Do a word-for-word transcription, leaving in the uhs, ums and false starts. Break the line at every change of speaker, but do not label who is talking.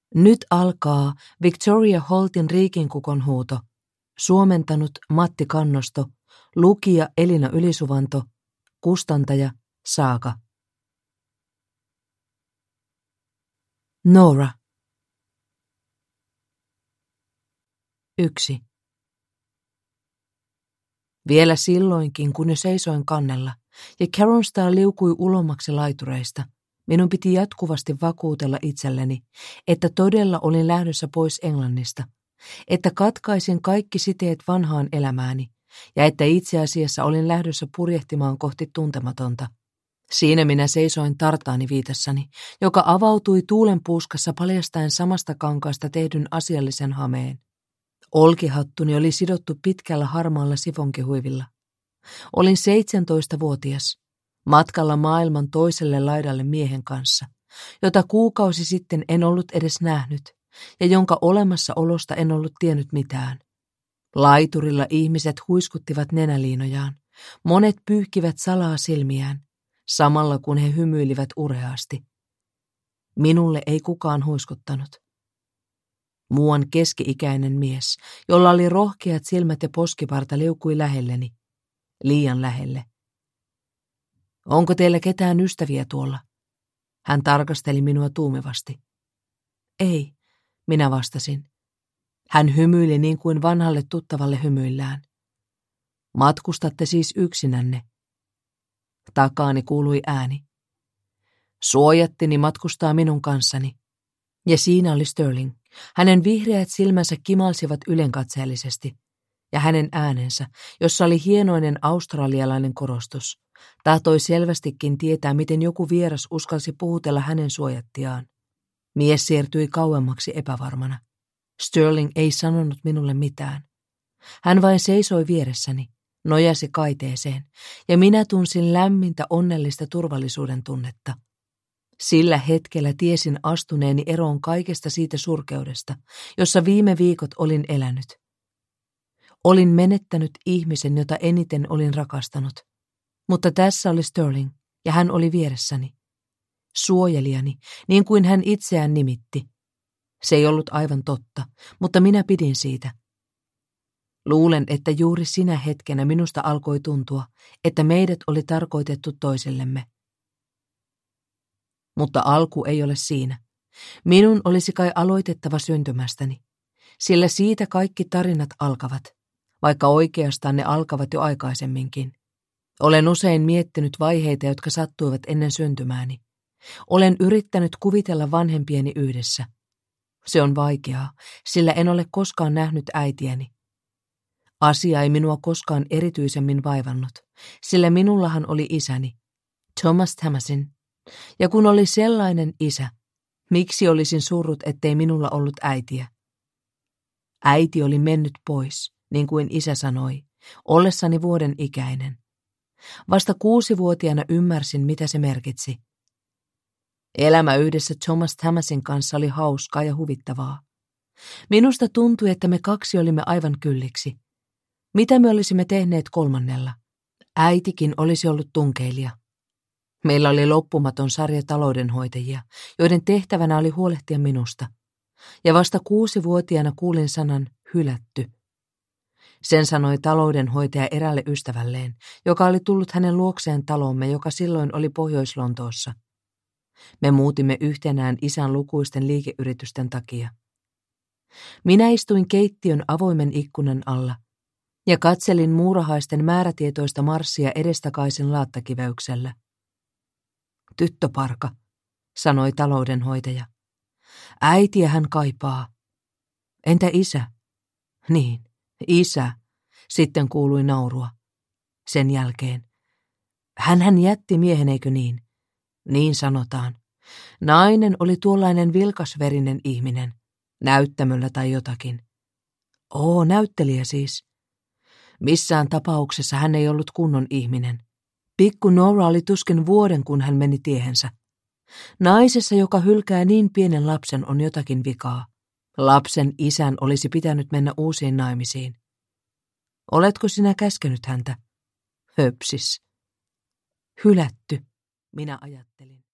Nyt alkaa Victoria Holtin Riikinkukon huuto. Suomentanut Matti Kannosto, lukija Elina Ylisuvanto, kustantaja Saaka. Nora. Yksi. Vielä silloinkin, kun jo seisoin kannella ja Caronstar liukui ulommaksi laitureista, minun piti jatkuvasti vakuutella itselleni, että todella olin lähdössä pois Englannista, että katkaisin kaikki siteet vanhaan elämääni ja että itse asiassa olin lähdössä purjehtimaan kohti tuntematonta. Siinä minä seisoin tartaani viitassani, joka avautui tuulenpuuskassa paljastaen samasta kankaasta tehdyn asiallisen hameen. Olkihattuni oli sidottu pitkällä harmaalla sifonkihuivilla. Olin seitsemäntoistavuotias, matkalla maailman toiselle laidalle miehen kanssa, jota kuukausi sitten en ollut edes nähnyt ja jonka olemassaolosta en ollut tiennyt mitään. Laiturilla ihmiset huiskuttivat nenäliinojaan, monet pyyhkivät salaa silmiään, samalla kun he hymyilivät ureasti. Minulle ei kukaan huiskuttanut. Muuan keski-ikäinen mies, jolla oli rohkeat silmät ja poskiparta, liukui lähelleni, liian lähelle. Onko teillä ketään ystäviä tuolla? Hän tarkasteli minua tuumivasti. Ei, minä vastasin. Hän hymyili niin kuin vanhalle tuttavalle hymyillään. Matkustatte siis yksinänne. Takaani kuului ääni. Suojattini matkustaa minun kanssani. Ja siinä oli Sterling. Hänen vihreät silmänsä kimalsivat ylenkatseellisesti, ja hänen äänensä, jossa oli hienoinen australialainen korostus, tahtoi selvästikin tietää, miten joku vieras uskalsi puhutella hänen suojattiaan. Mies siirtyi kauemmaksi epävarmana. Sterling ei sanonut minulle mitään. Hän vain seisoi vieressäni, nojasi kaiteeseen, ja minä tunsin lämmintä onnellista turvallisuuden tunnetta. Sillä hetkellä tiesin astuneeni eroon kaikesta siitä surkeudesta, jossa viime viikot olin elänyt. Olin menettänyt ihmisen, jota eniten olin rakastanut. Mutta tässä oli Sterling, ja hän oli vieressäni. Suojelijani, niin kuin hän itseään nimitti. Se ei ollut aivan totta, mutta minä pidin siitä. Luulen, että juuri sinä hetkenä minusta alkoi tuntua, että meidät oli tarkoitettu toisellemme. Mutta alku ei ole siinä. Minun olisi kai aloitettava syntymästäni, sillä siitä kaikki tarinat alkavat, vaikka oikeastaan ne alkavat jo aikaisemminkin. Olen usein miettinyt vaiheita, jotka sattuivat ennen syntymääni. Olen yrittänyt kuvitella vanhempieni yhdessä. Se on vaikeaa, sillä en ole koskaan nähnyt äitiäni. Asia ei minua koskaan erityisemmin vaivannut, sillä minullahan oli isäni, Thomas Tamasin. Ja kun oli sellainen isä, miksi olisin surrut, ettei minulla ollut äitiä? Äiti oli mennyt pois, niin kuin isä sanoi, ollessani vuoden ikäinen. Vasta kuusivuotiaana ymmärsin, mitä se merkitsi. Elämä yhdessä Thomas Tamasin kanssa oli hauskaa ja huvittavaa. Minusta tuntui, että me kaksi olimme aivan kylliksi. Mitä me olisimme tehneet kolmannella? Äitikin olisi ollut tunkeilija. Meillä oli loppumaton sarja taloudenhoitajia, joiden tehtävänä oli huolehtia minusta. Ja vasta kuusivuotiaana kuulin sanan hylätty. Sen sanoi taloudenhoitaja eräälle ystävälleen, joka oli tullut hänen luokseen taloomme, joka silloin oli Pohjois-Lontoossa. Me muutimme yhtenään isän lukuisten liikeyritysten takia. Minä istuin keittiön avoimen ikkunan alla ja katselin muurahaisten määrätietoista marssia edestakaisin laattakiveyksellä. Tyttöparka, sanoi taloudenhoitaja. Äitiä hän kaipaa. Entä isä? Niin, isä. Sitten kuului naurua. Sen jälkeen. Hänhän jätti miehen, eikö niin? Niin sanotaan. Nainen oli tuollainen vilkasverinen ihminen, näyttämöllä tai jotakin. Oo, näyttelijä siis. Missään tapauksessa hän ei ollut kunnon ihminen. Pikku Nora oli tuskin vuoden, kun hän meni tiehensä. Naisessa, joka hylkää niin pienen lapsen, on jotakin vikaa. Lapsen isän olisi pitänyt mennä uusiin naimisiin. Oletko sinä käskenyt häntä? Höpsis. Hylätty, minä ajattelin.